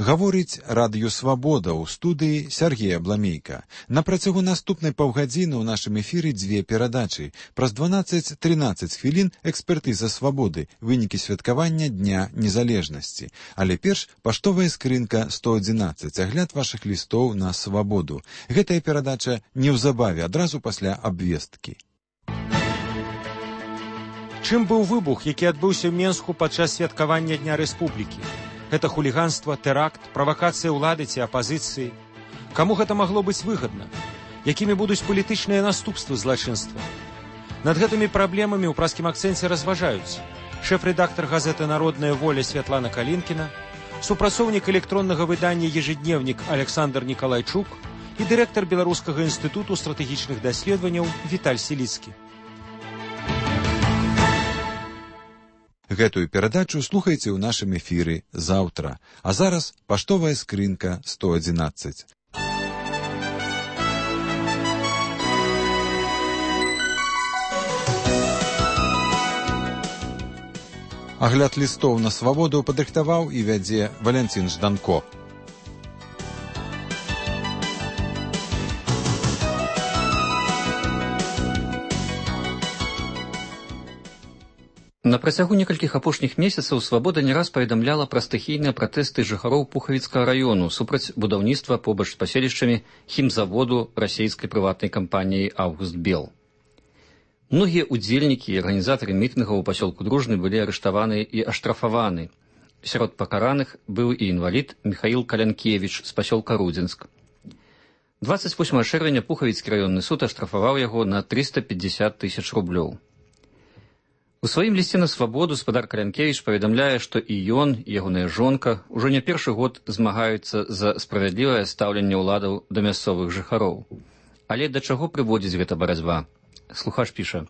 Гаворыць радыё «Свабода» ў студыі Сергей Абламейка. На працягу наступнай паўгадзіны ў нашым эфіры дзве перадачы. Праз 12-13 хвілін экспертыза «Свабоды», вынікі святкавання Дня Незалежнасці. Але перш паштовая скрынка 111, агляд вашых лістоў на «Свабоду». Гэтая перадача неўзабаве, адразу пасля абвесткі. Чым быў выбух, які адбыўся ў Менску падчас святкавання Дня Рэспублікі? Гэта хуліганства, тэракт, правакацыя ўлады ці апазіцыі. Каму гэта магло быць выгадна? Якімі будуць палітычныя наступствы злачынства? Над гэтымі праблемамі ў праскім акцэнце разважаюць шэф-рэдактар газеты «Народная воля» Святлана Калінкіна, супрацоўнік электроннага выдання «Ежедневнік» Александр Николайчук і дырэктар Беларускага інстытуту стратэгічных даследаванняў Віталь Селіцкі. Гэтую перадачу слухайце ў нашым эфіры заўтра. А зараз паштовая скрынка 111. Агляд лістоў на «Свабоду» падрыхтаваў і вядзе Валянцін Жданко. На працягу некалькіх апошніх месяцаў «Свабода» не раз паведамляла пра стыхійныя пратэсты жыхароў Пухавіцкага раёну супраць будаўніцтва побач з паселішчамі хімзаводу расійскай прыватнай кампаніі «Августбел». Многія ўдзельнікі і арганізатары мітынгаў у пасёлку Дружны былі арыштаваны і аштрафаваны. Сярод пакараных быў і інвалід Міхаіл Калянкевіч з пасёлка Рудзінск. 28 чэрвеня Пухавіцкі раённы суд аштрафаваў яго на 350 000 рублёў. У сваім лісце на «Свабоду» спадар Калянкевіч паведамляе, што і ён, і ягоная жонка ўжо не першы год змагаюцца за справядлівае стаўленне ўладаў да мясцовых жыхароў. Але да чаго прыводзіць гэта барацьба? Слухач піша: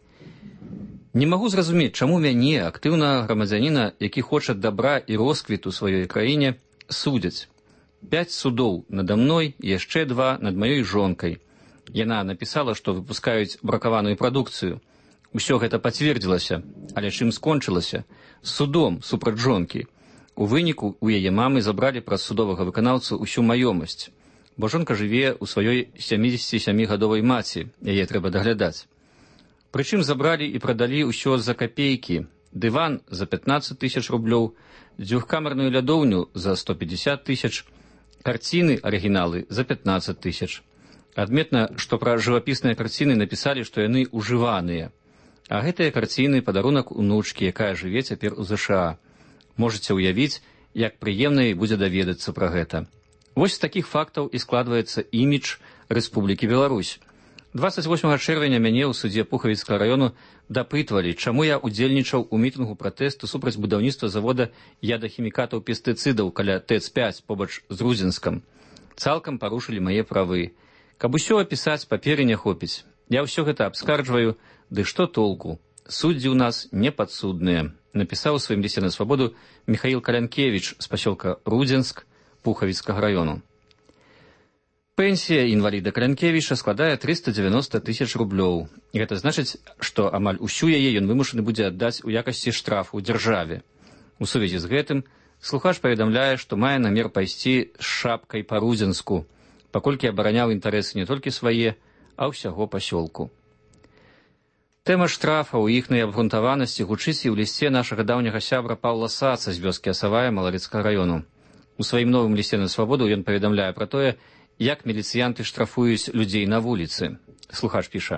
«Не магу зразумець, чаму мяне, актыўнага грамадзяніна, які хоча дабра і росквіту сваёй краіне, судзяць. 5 судоў нада мной, яшчэ 2 над маёй жонкай. Яна напісала, што выпускаюць бракаваную прадукцыю. Усё гэта пацвердзілася, але чым скончылася? Судом супраць жонкі. У выніку у яе мамы забралі праз судовага выканаўцу ўсю маёмасць, бо жонка жыве ў сваёй 77-гадовай маці, яе трэба даглядаць. Прычым забралі і прадалі ўсё за капейкі: дыван за 15 000 рублёў, дзвюхкамерную лядоўню за 150 000, карціны арыгіналы за 15 000. Адметна, што пра жывапісныя карціны напісалі, што яны ўжываныя. А гэтыя карціны – падарунак унучкі, якая жыве цяпер у ЗША. Можаце ўявіць, як прыемна ёй будзе даведацца пра гэта. Вось з такіх фактаў і складваецца імідж Рэспублікі Беларусь. 28 чэрвеня мяне ў судзе Пухавіцкага раёну дапытвалі, чаму я удзельнічаў у мітынгу пратэсту супраць будаўніцтва завода ядахімікатаў пестыцыдаў каля ТЭЦ-5 побач з Рудзінскам. Цалкам парушылі мае правы. Каб усё апісаць, паперы не хопіць. Я ўсё гэта абскарджваю, ды што толку? Суддзі ў нас непадсудныя, напісаў у сваім лісце на «Свабоду» Міхаіл Калянкевіч з пасёлка Рудзінск Пухавіцкага раёну. Пенсія інваліда Калянкевіча складае 390 000 рублёў. Гэта значыць, што амаль усю яе ён вымушаны будзе аддаць у якасці штрафу дзяржаве. У сувязі з гэтым слухач паведамляе, што мае намер пайсці з шапкай па Рудзінску, паколькі абараняў інтарэсы не толькі свае, а ўсяго пасёлку. Тэма штрафа ў іхнай абгрунтаванасці гучыць і ў лісце нашага даўняга сябра Паўла Саца з вёскі Асавая Маларыцкага раёну. У сваім новым лісце на «Свабоду» ён паведамляе пра тое, як міліцыянты штрафуюць людзей на вуліцы. Слухач піша: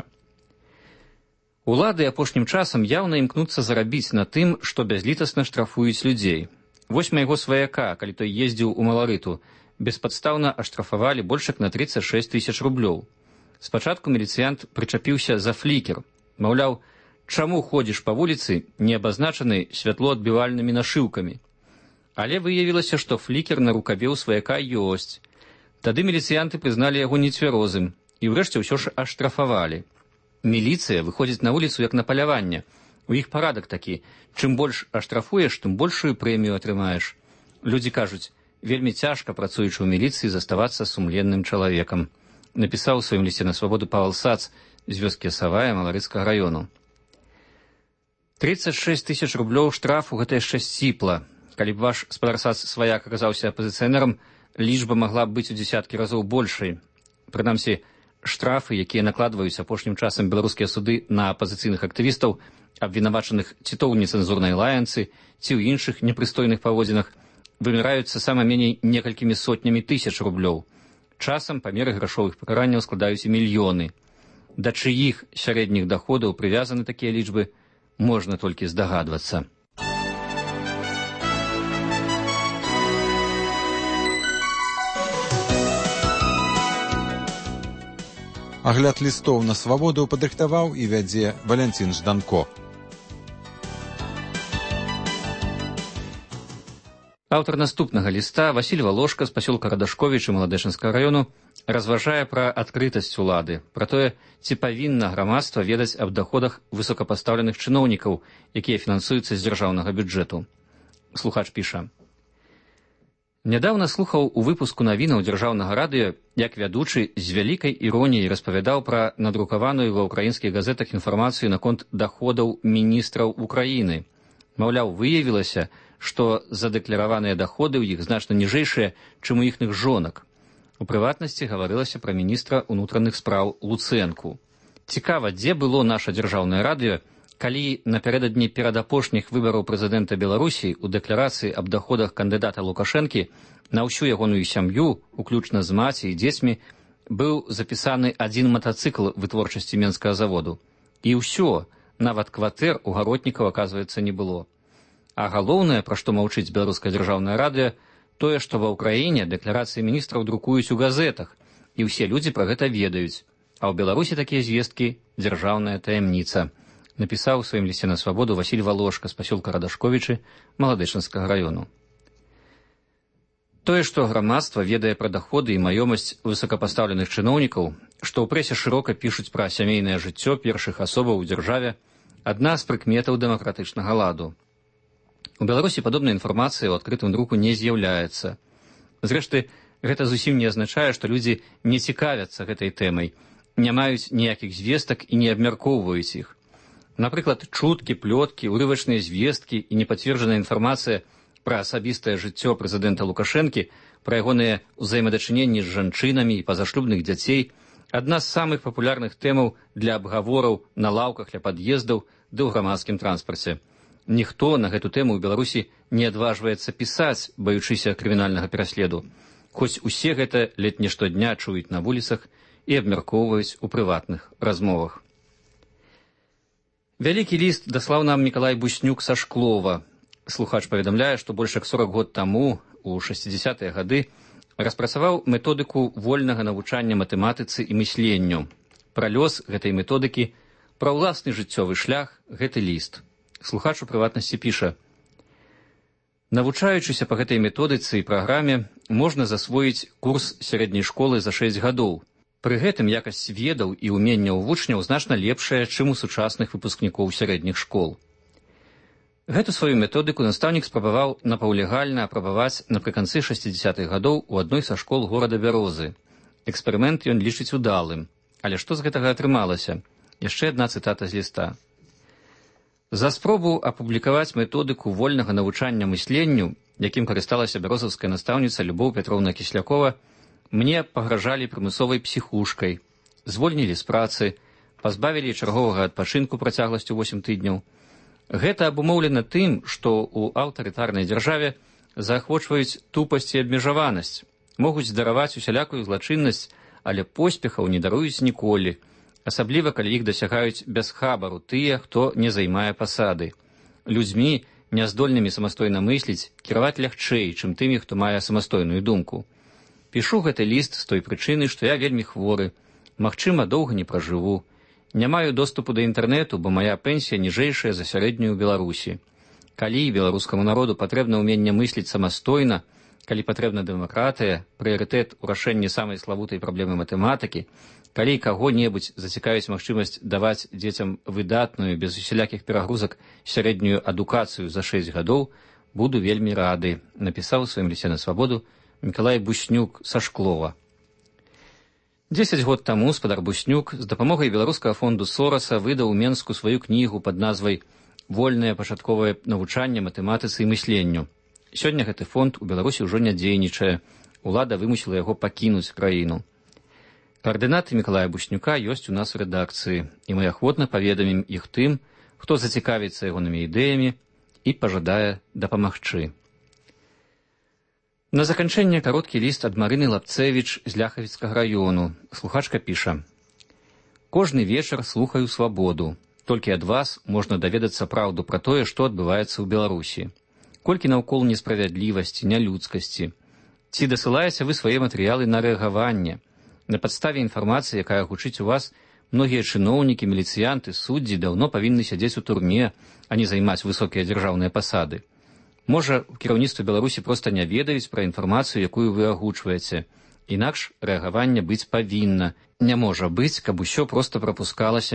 «Улады апошнім часам яўна імкнуцца зарабіць на тым, што бязлітасна штрафуюць людзей. Вось майго сваяка, калі той ездзіў у Маларыту, беспадстаўна аштрафавалі больш як на 36 000 рублёў. Спачатку міліцыянт прычапіўся за флікер. Маўляў, чаму ходзіш па вуліцы, не абазначаны святлоадбівальнымі нашыўкамі? Але выявілася, што флікер на рукаве ў сваяка ёсць. Тады міліцыянты прызналі яго нецвярозым і ўрэшце ўсё ж аштрафавалі. Міліцыя выходзіць на вуліцу як на паляванне. У іх парадак такі: чым больш аштрафуеш, тым большую прэмію атрымаеш. Людзі кажуць, вельмі цяжка, працуючы ў міліцыі, заставацца сумленным чалавекам. Напісаў у сваім лісце на «Свабоду» Павел Сац з вёскі Асавая Маларыцкага раёну. 36 000 рублёў штрафу – гэта яшчэ сціпла. Калі б ваш спадарсац сваяк аказаўся апазіцыянерам, лічба магла б быць у дзесяткі разоў большай. Прынамсі, штрафы, якія накладваюць апошнім часам беларускія суды на апазіцыйных актывістаў, абвінавачаных ці то ў нецэнзурнай лаянцы, ці ў іншых непрыстойных паводзінах, вымяраюцца сама меней некалькімі сотнямі тысяч рублёў. Часам памеры грашовых пакаранняў складаюць і мільёны. Да чыіх сярэдніх даходаў прывязаны такія лічбы, можна толькі здагадвацца. Агляд лістоў на свабоду падрыхтаваў і вядзе Валянцін Жданко. Аўтар наступнага ліста, Васіль Валошка з пасёлка Радашковічы Маладэчынскага раёну, разважае пра адкрытасць улады, пра тое, ці павінна грамадства ведаць аб даходах высокапастаўленых чыноўнікаў, якія фінансуюцца з дзяржаўнага бюджэту. Слухач піша: «Нядаўна слухаў у выпуску навінаў дзяржаўнага радыё, як вядучы з вялікай іроніяй распавядаў пра надрукаваную ва ўкраінскіх газетах інфармацыю наконт даходаў міністраў Украіны. Маўляў, выявілася, што задэклараваныя даходы ў іх значна ніжэйшыя, чым у іхных жонак. У прыватнасці гаварылася пра міністра ўнутраных спраў Луцэнку. Цікава, дзе было наша дзяржаўнае радыё, калі напярэдадні перадапошніх выбараў прэзідэнта Беларусі ў дэкларацыі аб даходах кандыдата Лукашэнкі на ўсю ягоную сям'ю, уключна з маці і дзецьмі, быў запісаны адзін матацыкл вытворчасці менскага заводу. І ўсё, нават кватэр у гаротнікаў, аказваецца, не было. А галоўнае, пра што маўчыць беларускае дзяржаўнае радыё, тое, што ва ўкраіне дэкларацыі міністраў друкуюць у газетах, і ўсе людзі пра гэта ведаюць. А ў Беларусі такія звесткі – дзяржаўная таямніца. Напісаў у сваім лісце на свабоду Васіль Валошка з пасёлка Радашковічы Маладэчынскага раёну. Тое, што грамадства ведае пра даходы і маёмасць высокапастаўленых чыноўнікаў, што ў прэсе шырока пішуць пра сямейнае жыццё першых асобаў у дзяржаве, адна з прыкметаў дэмакратычнага ладу. У Беларусі падобная інфармацыя ў адкрытым друку не з'яўляецца. Зрэшты, гэта зусім не азначае, што людзі не цікавяцца гэтай тэмай, не маюць ніякіх звестак і не абмяркоўваюць іх. Напрыклад, чуткі, плёткі, урывачныя звесткі і непацверджаная інфармацыя пра асабістае жыццё прэзідэнта Лукашэнкі, пра ягоныя ўзаемадачыненні з жанчынамі і пазашлюбных дзяцей – адна з самых папулярных тэмаў для абгавораў на лаўках ля пад'ездаў ды ў грамадскім транспарце. Ніхто на гэту тэму ў Беларусі не адважваецца пісаць, баючыся крымінальнага пераследу, хоць усе гэта ледь не штодня чуюць на вуліцах і абмяркоўваюць у прыватных размовах. Вялікі ліст даслаў нам Мікалай Буснюк са Шклова. Слухач паведамляе, што больш як 40 год таму, у 60-е гады, распрацаваў методыку вольнага навучання матэматыцы і мысленню. Пра лёс гэтай методыкі, пра ўласны жыццёвы шлях гэты ліст. Слухач у прыватнасці піша: «Навучаючыся па гэтай методыцы і праграме, можна засвоіць курс сярэдняй школы за 6 гадоў. Пры гэтым якасць ведаў і ўменняў вучняў значна лепшая, чым у сучасных выпускнікоў сярэдніх школ». Гэту сваю методыку настаўнік спрабаваў напаўлегальна апрабаваць напрыканцы 60-х гадоў у адной са школ горада Бярозы. Эксперымент ён лічыць удалым. Але што з гэтага атрымалася? Яшчэ адна цытата з ліста. «За спробу апублікаваць методыку вольнага навучання мысленню, якім карысталася бярозаўская настаўніца Любоў Пятроўна Кіслякова, мне пагражалі прымусовай псіхушкай, звольнілі з працы, пазбавілі чарговага адпачынку працягласцю 8 тыдняў. Гэта абумоўлена тым, што ў аўтарытарнай дзяржаве заахвочваюць тупасць і абмежаванасць, могуць дараваць усялякую злачыннасць, але поспехаў не даруюць ніколі, асабліва калі іх дасягаюць без хабару тыя, хто не займае пасады. Людзьмі, няздольнымі самастойна мысліць, кіраваць лягчэй, чым тымі, хто мае самастойную думку. Пішу гэты ліст з той прычыны, што я вельмі хворы, магчыма, доўга не пражыву. Не маю доступу да інтэрнэту, бо мая пенсія ніжэйшая за сярэднюю ў Беларусі. Калі беларускаму народу патрэбна ўменне мысліць самастойна, калі патрэбна дэмакратыя, прыярытэт у рашэнні самай славутай праблемы матэматыкі, калі каго-небудзь зацікавіць магчымасць даваць дзецям выдатную, без усялякіх перагрузак, сярэднюю адукацыю за 6 гадоў, буду вельмі рады, напісаў у сваім лісце на свабоду Мікалай Буснюк са Шклова. 10 год таму спадар Буснюк з дапамогай беларускага фонду Сораса выдаў у Менску сваю кнігу пад назвай «Вольнае пачатковае навучанне матэматыцы і мысленню». Сёння гэты фонд у Беларусі ўжо не дзейнічае. Улада вымусіла яго пакінуць краіну. Каардынаты Мікалая Буснюка ёсць у нас у рэдакцыі, і мы ахвотна паведамім іх тым, хто зацікавіцца ягонымі ідэямі і пажадае дапамагчы. На заканчэнне кароткі ліст ад Марыны Лапцэвіч з Ляхавіцкага раёну. Слухачка піша: «Кожны вечар слухаю «Свабоду». Толькі ад вас можна даведацца праўду пра тое, што адбываецца ў Беларусі. Колькі наўкол несправядлівасці, нялюдскасці. Ці дасылаеце вы свае матэрыялы на рэагаванне? На падставе інфармацыі, якая гучыць у вас, многія чыноўнікі, міліцыянты, суддзі даўно павінны сядзець у турме, а не займаць высокія дзяржаўныя пасады. Можа, у кіраўніцтве Беларусі проста не ведаюць пра інфармацыю, якую вы агучваеце. Інакш рэагаванне быць павінна. Не можа быць, каб усё проста прапускалася